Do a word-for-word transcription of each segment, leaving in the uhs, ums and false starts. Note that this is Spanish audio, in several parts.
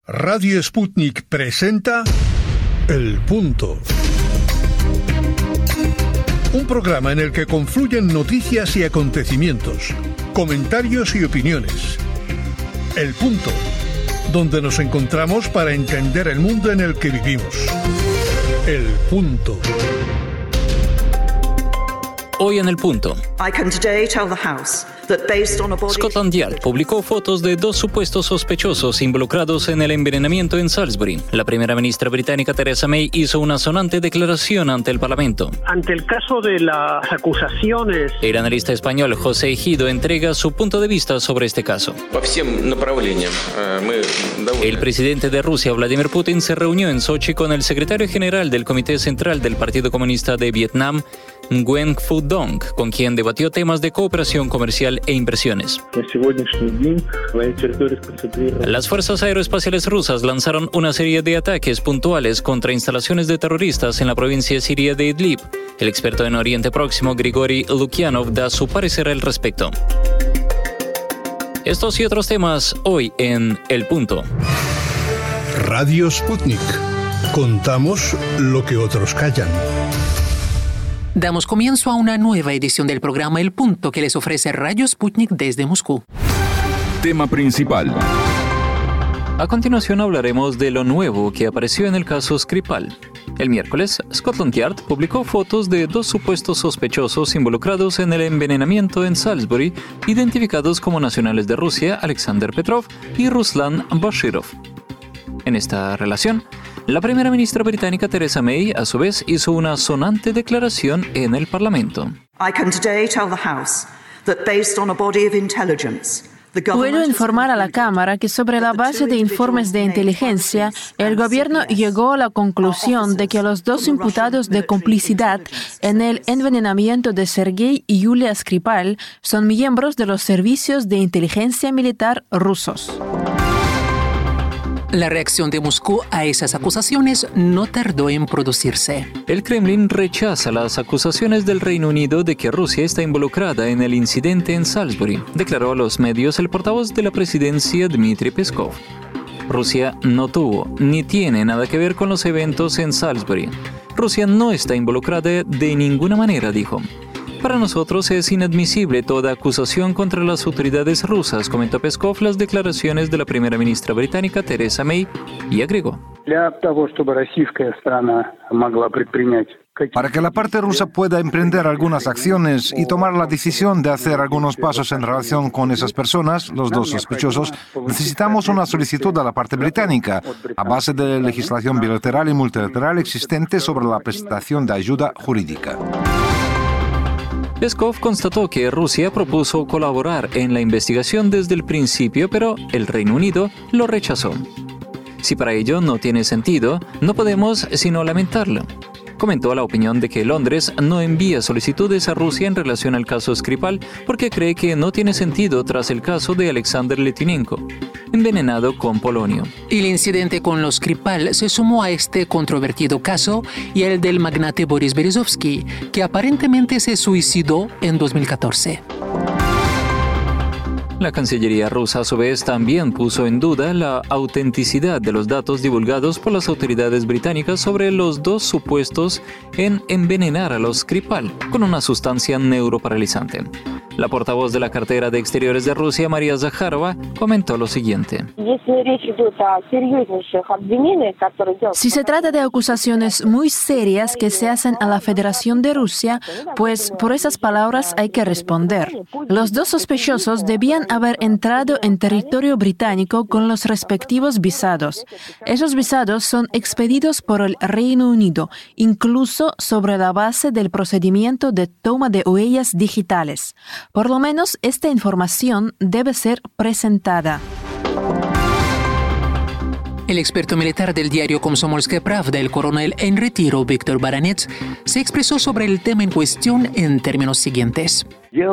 Radio Sputnik presenta El Punto. Un programa en el que confluyen noticias y acontecimientos, comentarios y opiniones. El Punto, donde nos encontramos para entender el mundo en el que vivimos. El Punto. Hoy en El Punto. Scotland Yard publicó fotos de dos supuestos sospechosos involucrados en el envenenamiento en Salisbury. La primera ministra británica Theresa May hizo una sonante declaración ante el Parlamento. Ante el caso de las acusaciones, el analista español José Ejido entrega su punto de vista sobre este caso. El presidente de Rusia, Vladimir Putin, se reunió en Sochi con el secretario general del Comité Central del Partido Comunista de Vietnam, Nguyen Phu Dong, con quien debatió temas de cooperación comercial e inversiones. Las fuerzas aeroespaciales rusas lanzaron una serie de ataques puntuales contra instalaciones de terroristas en la provincia siria de Idlib. El experto en Oriente Próximo, Grigori Lukianov, da su parecer al respecto. Estos y otros temas hoy en El Punto. Radio Sputnik. Contamos lo que otros callan. Damos comienzo a una nueva edición del programa El Punto que les ofrece Radio Sputnik desde Moscú. Tema principal. A continuación hablaremos de lo nuevo que apareció en el caso Skripal. El miércoles, Scotland Yard publicó fotos de dos supuestos sospechosos involucrados en el envenenamiento en Salisbury, identificados como nacionales de Rusia, Alexander Petrov y Ruslan Bashirov. En esta relación, la primera ministra británica Theresa May, a su vez, hizo una sonante declaración en el Parlamento. Puedo informar a la Cámara que sobre la base de informes de inteligencia, el gobierno llegó a la conclusión de que los dos imputados de complicidad en el envenenamiento de Sergei y Yulia Skripal son miembros de los servicios de inteligencia militar rusos. La reacción de Moscú a esas acusaciones no tardó en producirse. El Kremlin rechaza las acusaciones del Reino Unido de que Rusia está involucrada en el incidente en Salisbury, declaró a los medios el portavoz de la presidencia Dmitry Peskov. Rusia no tuvo ni tiene nada que ver con los eventos en Salisbury. Rusia no está involucrada de ninguna manera, dijo. Para nosotros es inadmisible toda acusación contra las autoridades rusas, comentó Peskov las declaraciones de la primera ministra británica Theresa May y agregó. Para que la parte rusa pueda emprender algunas acciones y tomar la decisión de hacer algunos pasos en relación con esas personas, los dos sospechosos, necesitamos una solicitud a la parte británica, a base de la legislación bilateral y multilateral existente sobre la prestación de ayuda jurídica. Peskov constató que Rusia propuso colaborar en la investigación desde el principio, pero el Reino Unido lo rechazó. Si para ello no tiene sentido, no podemos sino lamentarlo. Comentó la opinión de que Londres no envía solicitudes a Rusia en relación al caso Skripal porque cree que no tiene sentido tras el caso de Alexander Litvinenko, envenenado con polonio. El incidente con los Skripal se sumó a este controvertido caso y el del magnate Boris Berezovsky, que aparentemente se suicidó en dos mil catorce. La Cancillería rusa, a su vez, también puso en duda la autenticidad de los datos divulgados por las autoridades británicas sobre los dos supuestos en envenenar a los Skripal con una sustancia neuroparalizante. La portavoz de la cartera de Exteriores de Rusia, María Zakharova, comentó lo siguiente. Si se trata de acusaciones muy serias que se hacen a la Federación de Rusia, pues por esas palabras hay que responder. Los dos sospechosos debían haber entrado en territorio británico con los respectivos visados. Esos visados son expedidos por el Reino Unido, incluso sobre la base del procedimiento de toma de huellas digitales. Por lo menos esta información debe ser presentada. El experto militar del diario Komsomolskaya Pravda, el coronel en retiro Víctor Baranets, se expresó sobre el tema en cuestión en términos siguientes. Ya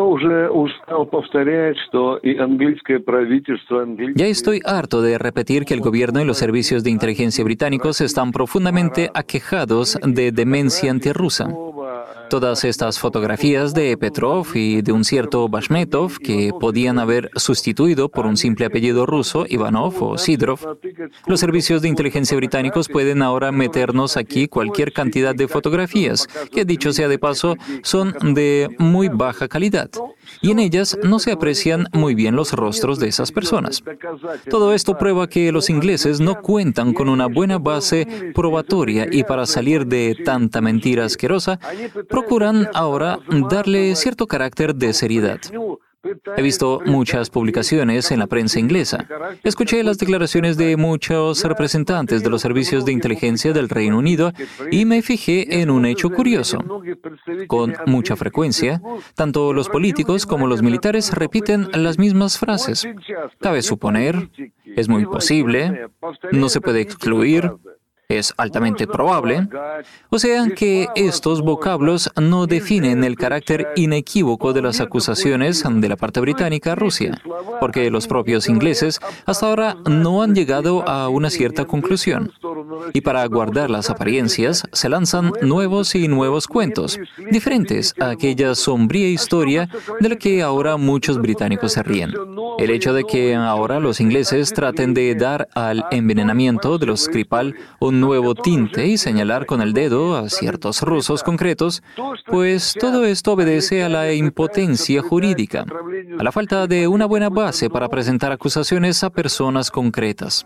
estoy harto de repetir que el gobierno y los servicios de inteligencia británicos están profundamente aquejados de demencia antirrusa. Todas estas fotografías de Petrov y de un cierto Bashmetov, que podían haber sustituido por un simple apellido ruso, Ivanov o Sidorov, los servicios de inteligencia británicos pueden ahora meternos aquí cualquier cantidad de fotografías, que dicho sea de paso, son de muy baja calidad, y en ellas no se aprecian muy bien los rostros de esas personas. Todo esto prueba que los ingleses no cuentan con una buena base probatoria y para salir de tanta mentira asquerosa, procuran ahora darle cierto carácter de seriedad. He visto muchas publicaciones en la prensa inglesa. Escuché las declaraciones de muchos representantes de los servicios de inteligencia del Reino Unido y me fijé en un hecho curioso. Con mucha frecuencia, tanto los políticos como los militares repiten las mismas frases. Cabe suponer, es muy posible, no se puede excluir, es altamente probable. O sea que estos vocablos no definen el carácter inequívoco de las acusaciones de la parte británica a Rusia, porque los propios ingleses hasta ahora no han llegado a una cierta conclusión. Y para guardar las apariencias, se lanzan nuevos y nuevos cuentos, diferentes a aquella sombría historia de la que ahora muchos británicos se ríen. El hecho de que ahora los ingleses traten de dar al envenenamiento de los Skripal un nuevo tinte y señalar con el dedo a ciertos rusos concretos, pues todo esto obedece a la impotencia jurídica, a la falta de una buena base para presentar acusaciones a personas concretas.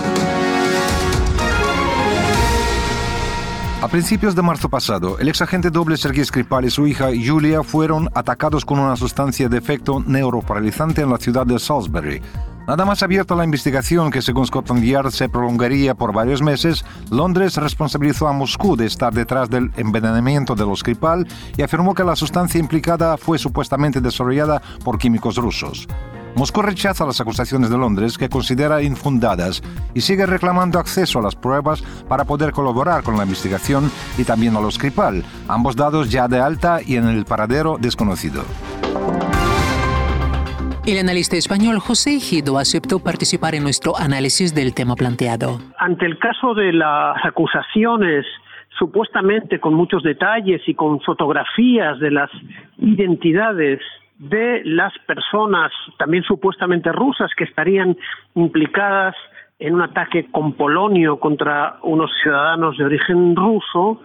A principios de marzo pasado, el exagente doble Sergei Skripal y su hija Yulia fueron atacados con una sustancia de efecto neuroparalizante en la ciudad de Salisbury. Nada más abierta la investigación, que según Scotland Yard se prolongaría por varios meses, Londres responsabilizó a Moscú de estar detrás del envenenamiento de los Skripal y afirmó que la sustancia implicada fue supuestamente desarrollada por químicos rusos. Moscú rechaza las acusaciones de Londres, que considera infundadas, y sigue reclamando acceso a las pruebas para poder colaborar con la investigación y también a los Skripal, ambos dados ya de alta y en el paradero desconocido. El analista español José Ejido aceptó participar en nuestro análisis del tema planteado. Ante el caso de las acusaciones, supuestamente con muchos detalles y con fotografías de las identidades de las personas, también supuestamente rusas, que estarían implicadas en un ataque con polonio contra unos ciudadanos de origen ruso,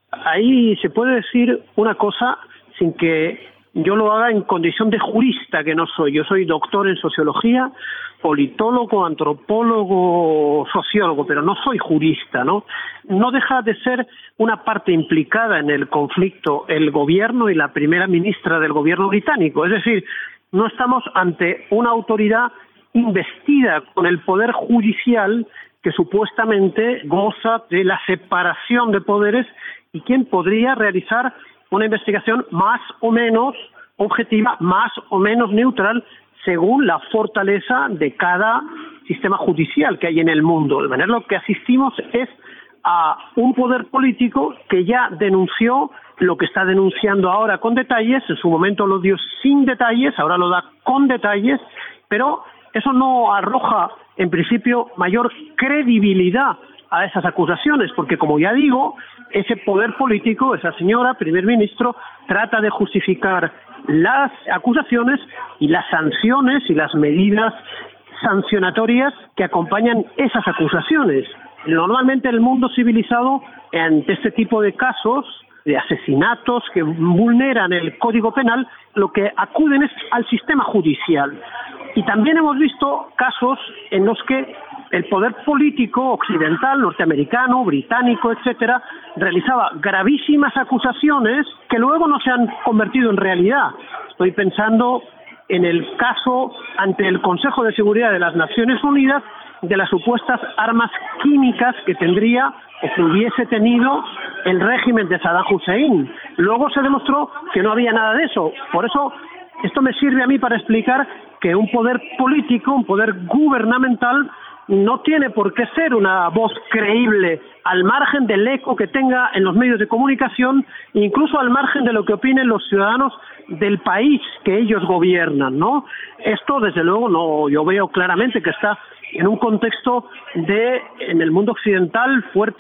ahí se puede decir una cosa sin que yo lo haga en condición de jurista, que no soy. Yo soy doctor en sociología, politólogo, antropólogo, sociólogo, pero no soy jurista, ¿no? No deja de ser una parte implicada en el conflicto el gobierno y la primera ministra del gobierno británico. Es decir, no estamos ante una autoridad investida con el poder judicial que supuestamente goza de la separación de poderes y quien podría realizar una investigación más o menos objetiva, más o menos neutral, según la fortaleza de cada sistema judicial que hay en el mundo. De manera lo que asistimos es a un poder político que ya denunció lo que está denunciando ahora con detalles, en su momento lo dio sin detalles, ahora lo da con detalles, pero eso no arroja en principio mayor credibilidad a esas acusaciones, porque como ya digo, ese poder político, esa señora primer ministro, trata de justificar las acusaciones y las sanciones y las medidas sancionatorias que acompañan esas acusaciones. Normalmente el mundo civilizado, ante este tipo de casos de asesinatos que vulneran el Código Penal, lo que acuden es al sistema judicial. Y también hemos visto casos en los que el poder político occidental, norteamericano, británico, etcétera, realizaba gravísimas acusaciones que luego no se han convertido en realidad. Estoy pensando en el caso ante el Consejo de Seguridad de las Naciones Unidas de las supuestas armas químicas que tendría o que hubiese tenido el régimen de Saddam Hussein. Luego se demostró que no había nada de eso. Por eso esto me sirve a mí para explicar que un poder político, un poder gubernamental, no tiene por qué ser una voz creíble al margen del eco que tenga en los medios de comunicación, incluso al margen de lo que opinen los ciudadanos del país que ellos gobiernan, ¿no? Esto, desde luego, no, yo veo claramente que está en un contexto de, en el mundo occidental, fuerte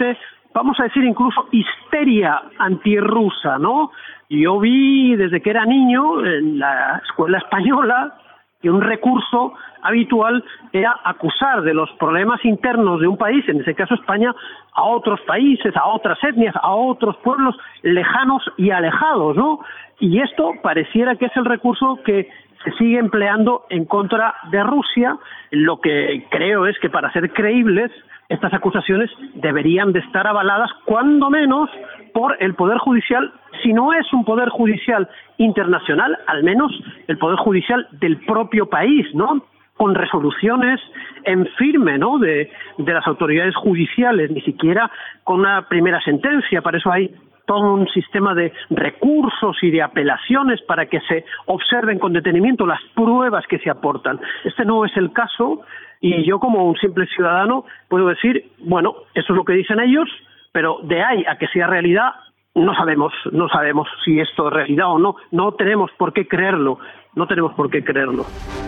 vamos a decir incluso histeria antirrusa, ¿no? Yo vi desde que era niño en la escuela española que un recurso habitual era acusar de los problemas internos de un país, en ese caso España, a otros países, a otras etnias, a otros pueblos lejanos y alejados, ¿no? Y esto pareciera que es el recurso que se sigue empleando en contra de Rusia. Lo que creo es que para ser creíbles estas acusaciones deberían de estar avaladas cuando menos por el Poder Judicial, si no es un Poder Judicial internacional, al menos el Poder Judicial del propio país, ¿no? Con resoluciones en firme, ¿no? de, de las autoridades judiciales, ni siquiera con una primera sentencia. Para eso hay todo un sistema de recursos y de apelaciones para que se observen con detenimiento las pruebas que se aportan. Este no es el caso y yo como un simple ciudadano puedo decir, bueno, eso es lo que dicen ellos, pero de ahí a que sea realidad no sabemos, no sabemos si esto es realidad o no. No tenemos por qué creerlo, no tenemos por qué creerlo.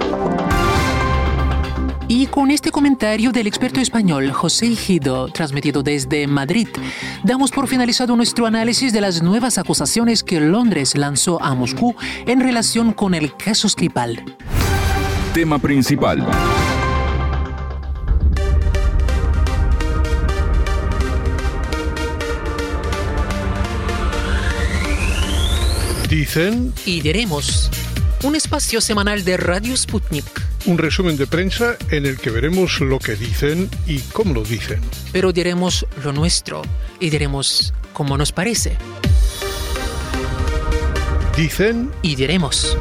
Y con este comentario del experto español José Ejido, transmitido desde Madrid, damos por finalizado nuestro análisis de las nuevas acusaciones que Londres lanzó a Moscú en relación con el caso Skripal. Tema principal. Dicen y diremos. Un espacio semanal de Radio Sputnik. Un resumen de prensa en el que veremos lo que dicen y cómo lo dicen. Pero diremos lo nuestro y diremos cómo nos parece. Dicen y diremos.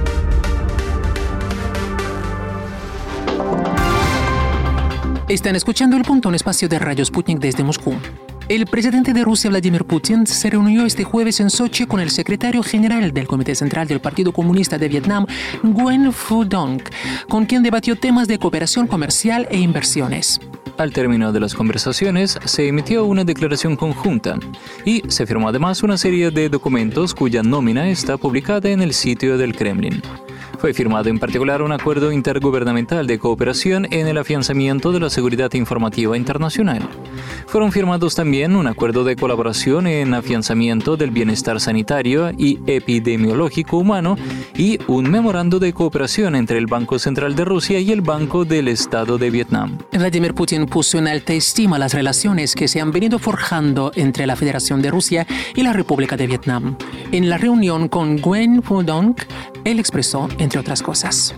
Están escuchando El Punto, un espacio de Radio Sputnik desde Moscú. El presidente de Rusia, Vladimir Putin, se reunió este jueves en Sochi con el secretario general del Comité Central del Partido Comunista de Vietnam, Nguyen Phu Dong, con quien debatió temas de cooperación comercial e inversiones. Al término de las conversaciones, se emitió una declaración conjunta y se firmó además una serie de documentos cuya nómina está publicada en el sitio del Kremlin. Fue firmado en particular un acuerdo intergubernamental de cooperación en el afianzamiento de la seguridad informativa internacional. Fueron firmados también un acuerdo de colaboración en afianzamiento del bienestar sanitario y epidemiológico humano y un memorando de cooperación entre el Banco Central de Rusia y el Banco del Estado de Vietnam. Vladimir Putin puso en alta estima las relaciones que se han venido forjando entre la Federación de Rusia y la República de Vietnam. En la reunión con Nguyen Phu Dong, él expresó, entre otras cosas: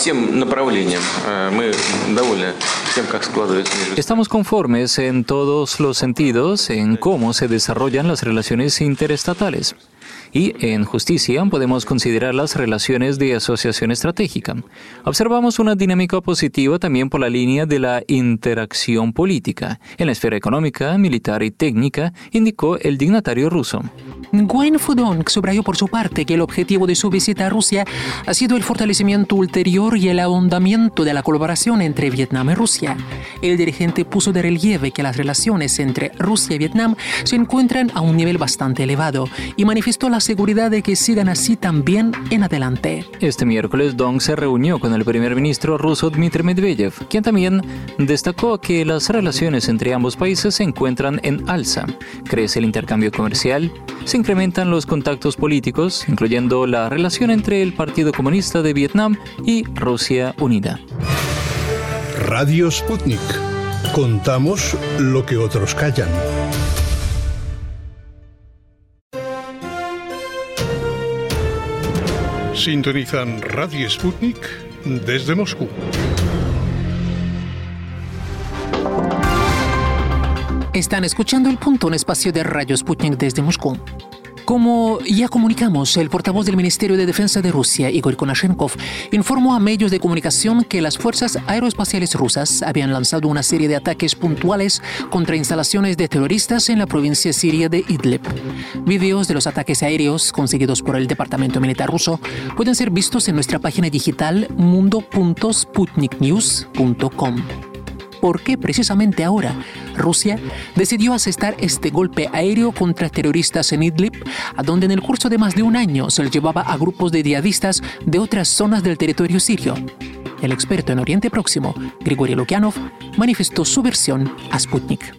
estamos conformes en todos los sentidos en cómo se desarrollan las relaciones interestatales. Y en justicia podemos considerar las relaciones de asociación estratégica. Observamos una dinámica positiva también por la línea de la interacción política, en la esfera económica, militar y técnica, indicó el dignatario ruso. Nguyen Phu Dong subrayó por su parte que el objetivo de su visita a Rusia ha sido el fortalecimiento ulterior y el ahondamiento de la colaboración entre Vietnam y Rusia. El dirigente puso de relieve que las relaciones entre Rusia y Vietnam se encuentran a un nivel bastante elevado y manifestó la seguridad de que sigan así también en adelante. Este miércoles Dong se reunió con el primer ministro ruso Dmitry Medvedev, quien también destacó que las relaciones entre ambos países se encuentran en alza. Crece el intercambio comercial, se incrementan los contactos políticos, incluyendo la relación entre el Partido Comunista de Vietnam y Rusia Unida. Radio Sputnik. Contamos lo que otros callan. Sintonizan Radio Sputnik desde Moscú. Están escuchando El Punto, un espacio de Radio Sputnik desde Moscú. Como ya comunicamos, el portavoz del Ministerio de Defensa de Rusia, Igor Konashenkov, informó a medios de comunicación que las fuerzas aeroespaciales rusas habían lanzado una serie de ataques puntuales contra instalaciones de terroristas en la provincia siria de Idlib. Videos de los ataques aéreos conseguidos por el Departamento Militar ruso pueden ser vistos en nuestra página digital mundo punto sputnik news punto com. ¿Por qué precisamente ahora Rusia decidió asestar este golpe aéreo contra terroristas en Idlib, a donde en el curso de más de un año se les llevaba a grupos de yihadistas de otras zonas del territorio sirio? El experto en Oriente Próximo, Grigori Lukianov, manifestó su versión a Sputnik.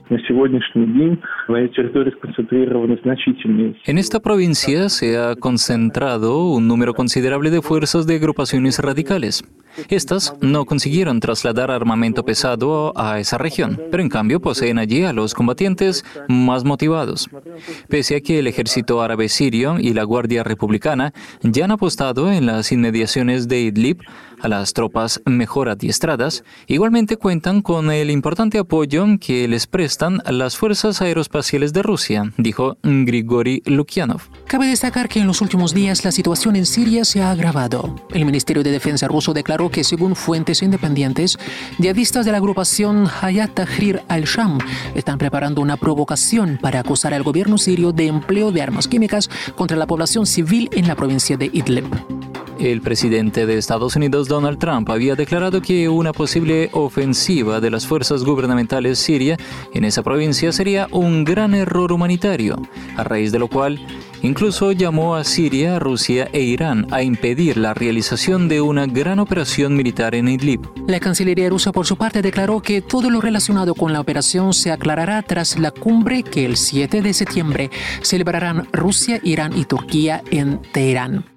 En esta provincia se ha concentrado un número considerable de fuerzas de agrupaciones radicales. Estas no consiguieron trasladar armamento pesado a esa región, pero en cambio poseen allí a los combatientes más motivados. Pese a que el ejército árabe sirio y la Guardia Republicana ya han apostado en las inmediaciones de Idlib a las tropas mejor adiestradas, igualmente cuentan con el importante apoyo que les prestan las fuerzas aeroespaciales de Rusia, dijo Grigori Lukianov. Cabe destacar que en los últimos días la situación en Siria se ha agravado. El Ministerio de Defensa ruso declaró que, según fuentes independientes, yihadistas de la agrupación Hayat Tahrir al-Sham están preparando una provocación para acusar al gobierno sirio de empleo de armas químicas contra la población civil en la provincia de Idlib. El presidente de Estados Unidos, Donald Trump, había declarado que una posible ofensiva de las fuerzas gubernamentales siria en esa provincia sería un gran error humanitario, a raíz de lo cual incluso llamó a Siria, Rusia e Irán a impedir la realización de una gran operación militar en Idlib. La Cancillería rusa, por su parte, declaró que todo lo relacionado con la operación se aclarará tras la cumbre que el siete de septiembre celebrarán Rusia, Irán y Turquía en Teherán.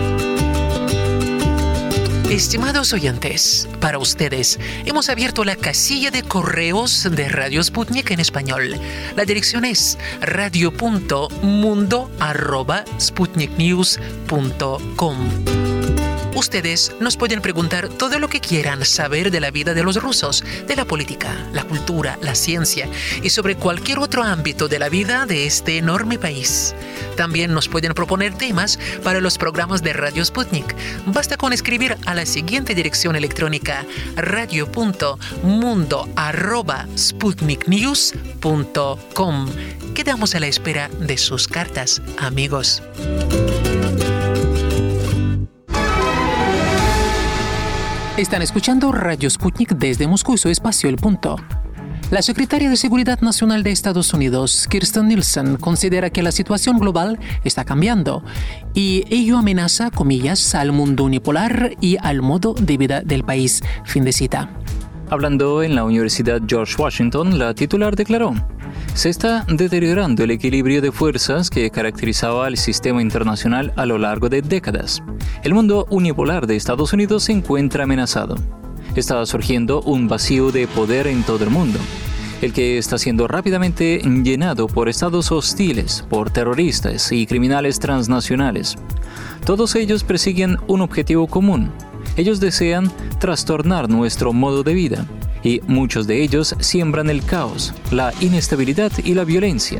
Estimados oyentes, para ustedes hemos abierto la casilla de correos de Radio Sputnik en español. La dirección es radio punto mundo arroba sputnik news punto com. Ustedes nos pueden preguntar todo lo que quieran saber de la vida de los rusos, de la política, la cultura, la ciencia y sobre cualquier otro ámbito de la vida de este enorme país. También nos pueden proponer temas para los programas de Radio Sputnik. Basta con escribir a la siguiente dirección electrónica radio punto mundo arroba sputnik news punto com. Quedamos a la espera de sus cartas, amigos. Están escuchando Radio Sputnik desde Moscú y su espacio El Punto. La secretaria de Seguridad Nacional de Estados Unidos, Kirstjen Nielsen, considera que la situación global está cambiando y ello amenaza, comillas, al mundo unipolar y al modo de vida del país. Fin de cita. Hablando en la Universidad George Washington, la titular declaró: se está deteriorando el equilibrio de fuerzas que caracterizaba al sistema internacional a lo largo de décadas. El mundo unipolar de Estados Unidos se encuentra amenazado. Está surgiendo un vacío de poder en todo el mundo, el que está siendo rápidamente llenado por estados hostiles, por terroristas y criminales transnacionales. Todos ellos persiguen un objetivo común. Ellos desean trastornar nuestro modo de vida, y muchos de ellos siembran el caos, la inestabilidad y la violencia.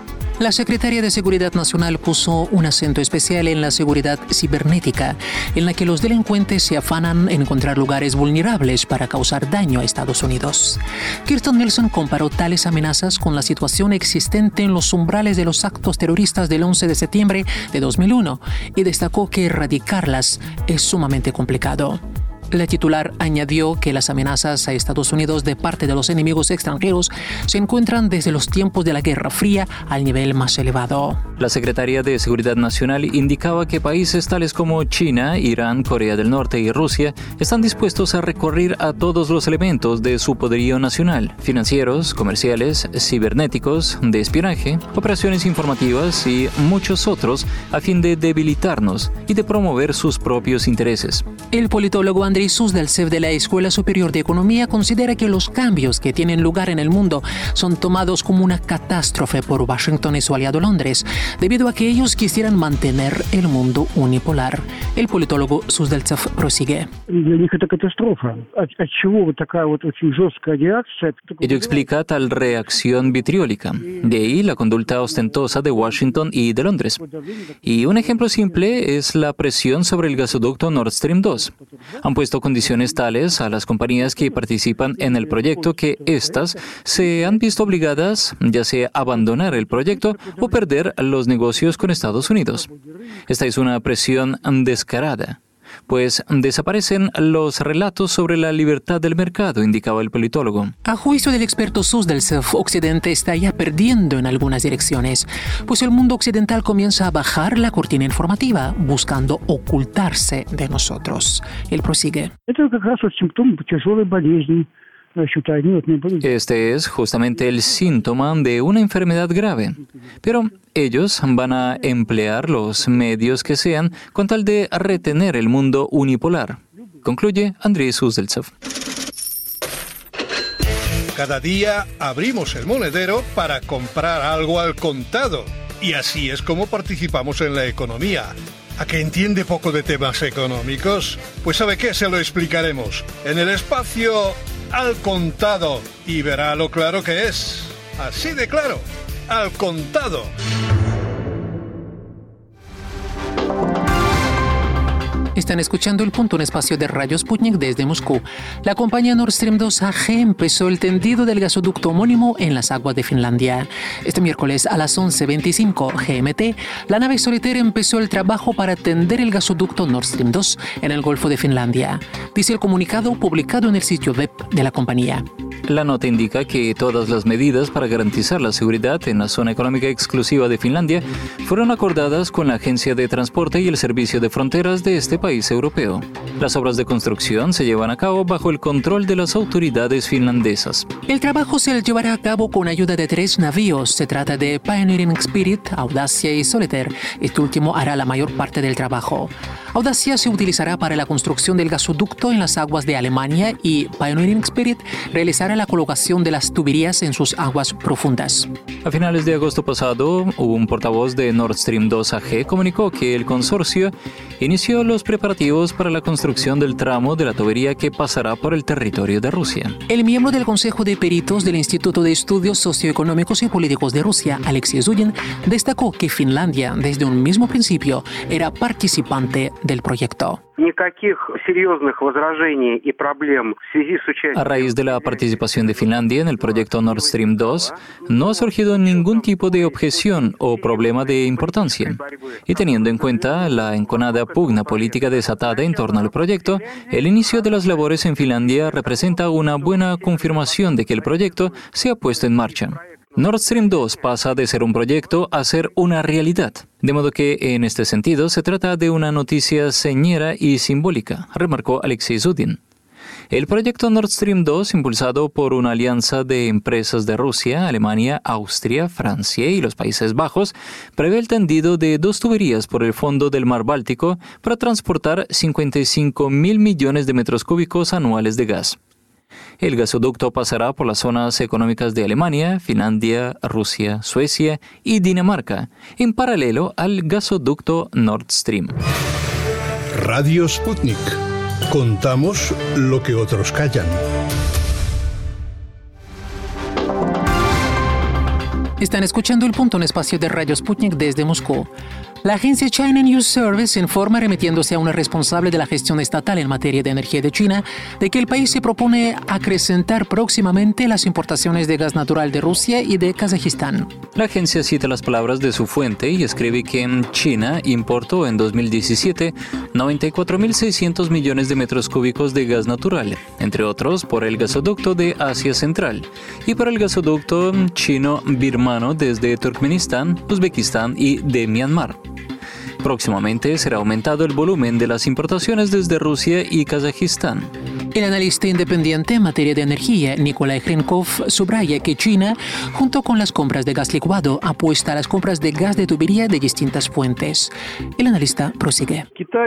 La Secretaría de Seguridad Nacional puso un acento especial en la seguridad cibernética, en la que los delincuentes se afanan en encontrar lugares vulnerables para causar daño a Estados Unidos. Kirstjen Nielsen comparó tales amenazas con la situación existente en los umbrales de los actos terroristas del once de septiembre de dos mil uno y destacó que erradicarlas es sumamente complicado. La titular añadió que las amenazas a Estados Unidos de parte de los enemigos extranjeros se encuentran desde los tiempos de la Guerra Fría al nivel más elevado. La Secretaría de Seguridad Nacional indicaba que países tales como China, Irán, Corea del Norte y Rusia están dispuestos a recurrir a todos los elementos de su poderío nacional: financieros, comerciales, cibernéticos, de espionaje, operaciones informativas y muchos otros, a fin de debilitarnos y de promover sus propios intereses. El politólogo Andrei Sus del C E F de la Escuela Superior de Economía considera que los cambios que tienen lugar en el mundo son tomados como una catástrofe por Washington y su aliado Londres, debido a que ellos quisieran mantener el mundo unipolar. El politólogo Sus del C E F prosigue. Ello explica tal reacción vitriólica. De ahí la conducta ostentosa de Washington y de Londres. Y un ejemplo simple es la presión sobre el gasoducto Nord Stream dos. Han puesto condiciones tales a las compañías que participan en el proyecto que éstas se han visto obligadas ya sea a abandonar el proyecto o perder los negocios con Estados Unidos. Esta es una presión descarada. pues desaparecen los relatos sobre la libertad del mercado, indicaba el politólogo. A juicio del experto Suzdalcev, Occidente está ya perdiendo en algunas direcciones, pues el mundo occidental comienza a bajar la cortina informativa, buscando ocultarse de nosotros. Él prosigue. Este es justamente el síntoma de una enfermedad grave, pero ellos van a emplear los medios que sean con tal de retener el mundo unipolar, concluye Andrei Suzdalcev. Cada día abrimos el monedero para comprar algo al contado y así es como participamos en la economía. ¿A que entiende poco de temas económicos? Pues ¿sabe qué? Se lo explicaremos en el espacio Al Contado y verá lo claro que es. Así de claro, al contado. Están escuchando El Punto, un espacio de Radio Sputnik desde Moscú. La compañía Nord Stream dos A G empezó el tendido del gasoducto homónimo en las aguas de Finlandia. Este miércoles a las once veinticinco G M T, la nave Solitaire empezó el trabajo para tender el gasoducto Nord Stream dos en el Golfo de Finlandia, dice el comunicado publicado en el sitio web de la compañía. La nota indica que todas las medidas para garantizar la seguridad en la zona económica exclusiva de Finlandia fueron acordadas con la Agencia de Transporte y el Servicio de Fronteras de este país europeo. Las obras de construcción se llevan a cabo bajo el control de las autoridades finlandesas. El trabajo se llevará a cabo con ayuda de tres navíos. Se trata de Pioneering Spirit, Audacia y Solitaire. Este último hará la mayor parte del trabajo. Audacia se utilizará para la construcción del gasoducto en las aguas de Alemania y Pioneering Spirit realizará la colocación de las tuberías en sus aguas profundas. A finales de agosto pasado, un portavoz de Nord Stream dos A G comunicó que el consorcio inició los preparativos para la construcción del tramo de la tubería que pasará por el territorio de Rusia. El miembro del Consejo de Peritos del Instituto de Estudios Socioeconómicos y Políticos de Rusia, Alexei Zudin, destacó que Finlandia, desde un mismo principio, era participante del proyecto. A raíz de la participación de Finlandia en el proyecto Nord Stream dos, no ha surgido ningún tipo de objeción o problema de importancia. Y teniendo en cuenta la enconada pugna política desatada en torno al proyecto, el inicio de las labores en Finlandia representa una buena confirmación de que el proyecto se ha puesto en marcha. Nord Stream dos pasa de ser un proyecto a ser una realidad, de modo que en este sentido se trata de una noticia señera y simbólica, remarcó Alexei Zudin. El proyecto Nord Stream dos, impulsado por una alianza de empresas de Rusia, Alemania, Austria, Francia y los Países Bajos, prevé el tendido de dos tuberías por el fondo del Mar Báltico para transportar cincuenta y cinco mil millones de metros cúbicos anuales de gas. El gasoducto pasará por las zonas económicas de Alemania, Finlandia, Rusia, Suecia y Dinamarca, en paralelo al gasoducto Nord Stream. Radio Sputnik. Contamos lo que otros callan. Están escuchando El Punto, un espacio de Radio Sputnik desde Moscú. La agencia China News Service informa, remitiéndose a una responsable de la gestión estatal en materia de energía de China, de que el país se propone acrecentar próximamente las importaciones de gas natural de Rusia y de Kazajistán. La agencia cita las palabras de su fuente y escribe que China importó en dos mil diecisiete noventa y cuatro mil seiscientos millones de metros cúbicos de gas natural, entre otros por el gasoducto de Asia Central y por el gasoducto chino-birmano desde Turkmenistán, Uzbekistán y de Myanmar. Próximamente será aumentado el volumen de las importaciones desde Rusia y Kazajistán. El analista independiente en materia de energía, Nikolai Khrenkov, subraya que China, junto con las compras de gas licuado, apuesta a las compras de gas de tubería de distintas fuentes. El analista prosigue.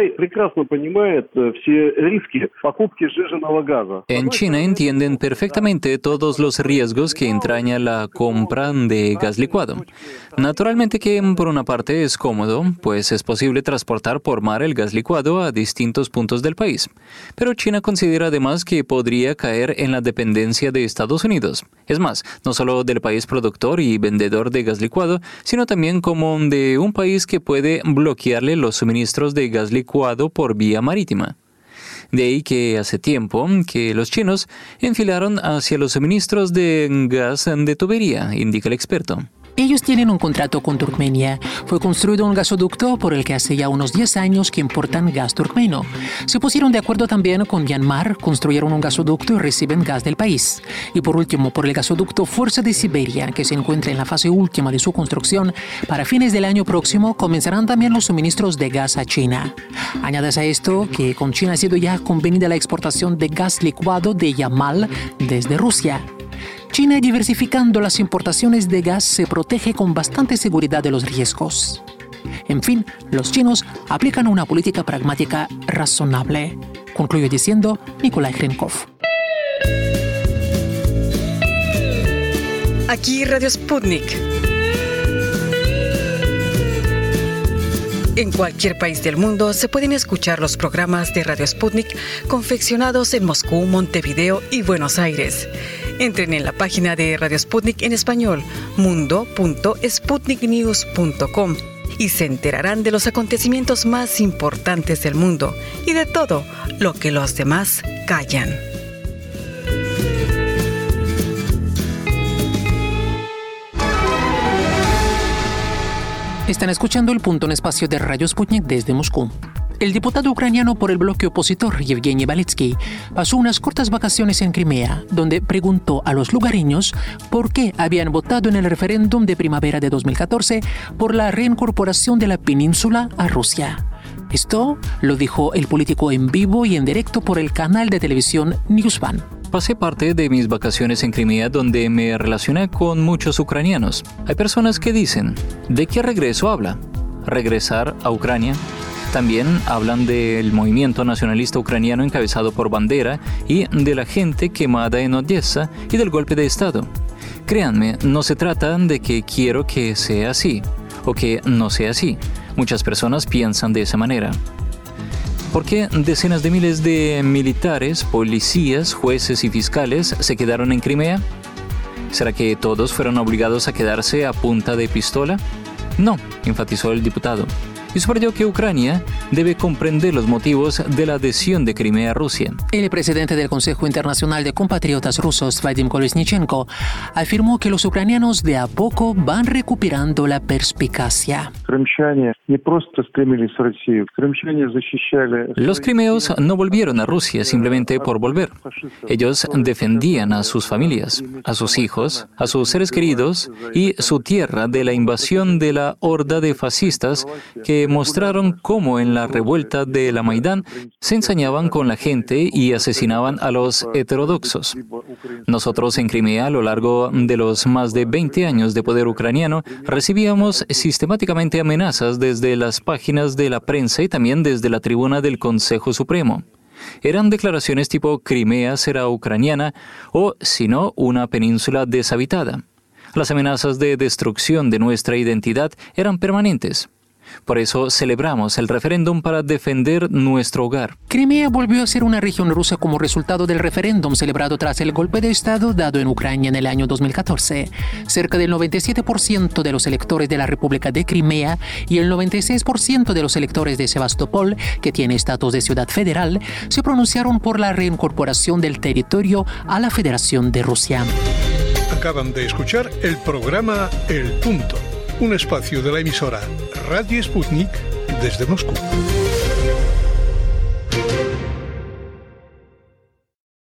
En China entienden perfectamente todos los riesgos que entraña la compra de gas licuado. Naturalmente que, por una parte, es cómodo, pues es posible transportar por mar el gas licuado a distintos puntos del país. Pero China considera además que podría caer en la dependencia de Estados Unidos. Es más, no solo del país productor y vendedor de gas licuado, sino también como de un país que puede bloquearle los suministros de gas licuado por vía marítima. De ahí que hace tiempo que los chinos enfilaron hacia los suministros de gas de tubería, indica el experto. Ellos tienen un contrato con Turkmenia. Fue construido un gasoducto por el que hace ya unos diez años que importan gas turkmeno. Se pusieron de acuerdo también con Myanmar, construyeron un gasoducto y reciben gas del país. Y por último, por el gasoducto Fuerza de Siberia, que se encuentra en la fase última de su construcción, para fines del año próximo comenzarán también los suministros de gas a China. Añades a esto que con China ha sido ya convenida la exportación de gas licuado de Yamal desde Rusia. China, diversificando las importaciones de gas, se protege con bastante seguridad de los riesgos. En fin, los chinos aplican una política pragmática razonable, concluyó diciendo Nikolai Hrenkov. Aquí Radio Sputnik. En cualquier país del mundo se pueden escuchar los programas de Radio Sputnik confeccionados en Moscú, Montevideo y Buenos Aires. Entren en la página de Radio Sputnik en español, mundo punto sputnik news punto com, y se enterarán de los acontecimientos más importantes del mundo y de todo lo que los demás callan. Están escuchando El Punto, en espacio de Radio Sputnik desde Moscú. El diputado ucraniano por el bloque opositor, Yevgeny Baletsky, pasó unas cortas vacaciones en Crimea, donde preguntó a los lugareños por qué habían votado en el referéndum de primavera de dos mil catorce por la reincorporación de la península a Rusia. Esto lo dijo el político en vivo y en directo por el canal de televisión Newsvan. Pasé parte de mis vacaciones en Crimea, donde me relacioné con muchos ucranianos. Hay personas que dicen, ¿de qué regreso habla? ¿Regresar a Ucrania? También hablan del movimiento nacionalista ucraniano encabezado por Bandera y de la gente quemada en Odessa y del golpe de Estado. Créanme, no se trata de que quiero que sea así o que no sea así. Muchas personas piensan de esa manera. ¿Por qué decenas de miles de militares, policías, jueces y fiscales se quedaron en Crimea? ¿Será que todos fueron obligados a quedarse a punta de pistola? No, enfatizó el diputado. Y subrayó que Ucrania debe comprender los motivos de la adhesión de Crimea a Rusia. El presidente del Consejo Internacional de Compatriotas Rusos, Vadim Kolesnichenko, afirmó que los ucranianos de a poco van recuperando la perspicacia. Los crimeos no volvieron a Rusia simplemente por volver. Ellos defendían a sus familias, a sus hijos, a sus seres queridos y su tierra de la invasión de la horda de fascistas que mostraron cómo en la revuelta de la Maidán se ensañaban con la gente y asesinaban a los heterodoxos. Nosotros en Crimea, a lo largo de los más de veinte años de poder ucraniano, recibíamos sistemáticamente amenazas desde las páginas de la prensa y también desde la tribuna del Consejo Supremo. Eran declaraciones tipo Crimea será ucraniana o, si no, una península deshabitada. Las amenazas de destrucción de nuestra identidad eran permanentes. Por eso celebramos el referéndum para defender nuestro hogar. Crimea volvió a ser una región rusa como resultado del referéndum celebrado tras el golpe de Estado dado en Ucrania en el año dos mil catorce. Cerca del noventa y siete por ciento de los electores de la República de Crimea y el noventa y seis por ciento de los electores de Sebastopol, que tiene estatus de ciudad federal, se pronunciaron por la reincorporación del territorio a la Federación de Rusia. Acaban de escuchar el programa El Punto, un espacio de la emisora Radio Sputnik desde Moscú.